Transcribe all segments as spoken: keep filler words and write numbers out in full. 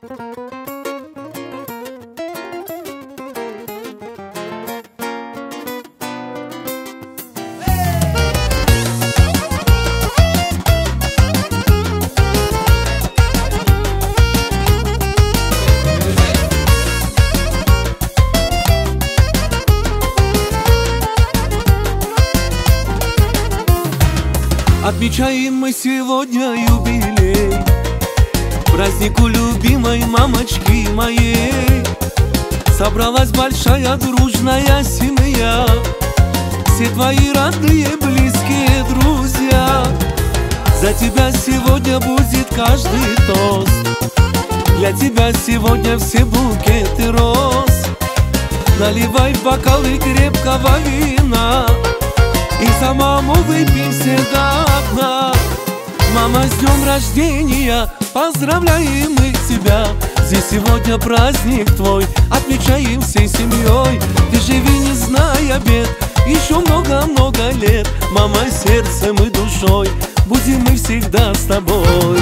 Отмечаем мы сегодня юбилей, празднику любимой мамочки моей. Собралась большая дружная семья, все твои родные, близкие друзья. За тебя сегодня будет каждый тост, для тебя сегодня все букеты роз. Наливай бокалы крепкого вина и за маму выпьем все до дна. Мама, с днем рождения, поздравляем мы тебя. Здесь сегодня праздник твой, отмечаем всей семьей. Ты живи, не зная бед, еще много-много лет. Мама, сердцем и душой, будем мы всегда с тобой.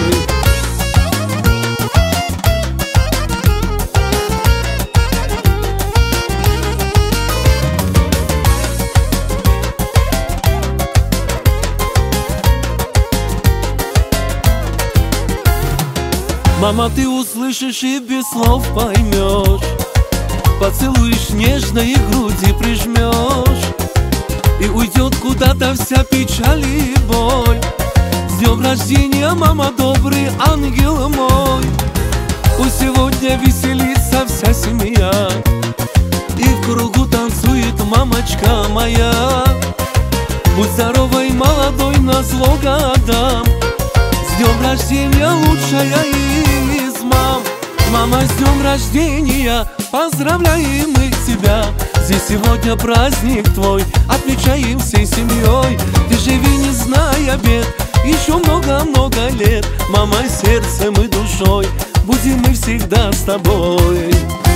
Мама, ты услышишь и без слов поймешь, поцелуешь нежно и груди прижмешь, и уйдет куда-то вся печаль и боль. С днем рождения, мама, добрый ангел мой. Пусть сегодня веселится вся семья, и в кругу танцует мамочка моя. Будь здоровой, молодой, назло годам. С днем рождения, лучшая из мам. Мама, с днем рождения, поздравляем мы тебя. Здесь сегодня праздник твой, отмечаем всей семьей. Ты живи, не зная бед, еще много-много лет. Мама, сердцем и душой, будем мы всегда с тобой.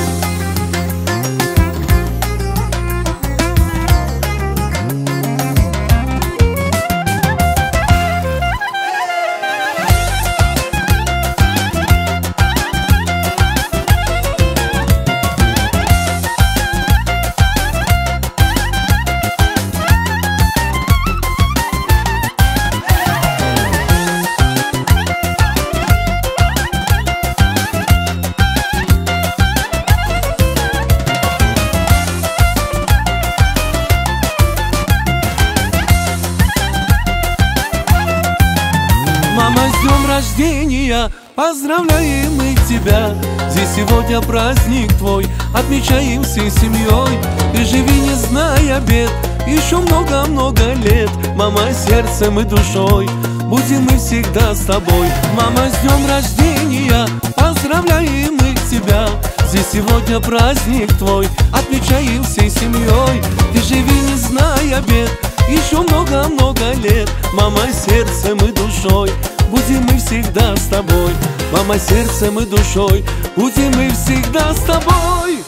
Мама, с днем рождения, поздравляем мы тебя. Здесь сегодня праздник твой, отмечаем всей семьей. Ты живи, не зная бед, еще много-много лет. Мама, сердцем и душой, будем мы всегда с тобой. Мама, с днем рождения, поздравляем мы тебя. Здесь сегодня праздник твой, отмечаем всей семьей. Ты живи, не зная бед, еще много-много лет. Мама, сердцем и душой, будем мы всегда с тобой. Мама, сердцем и душой, будем мы всегда с тобой.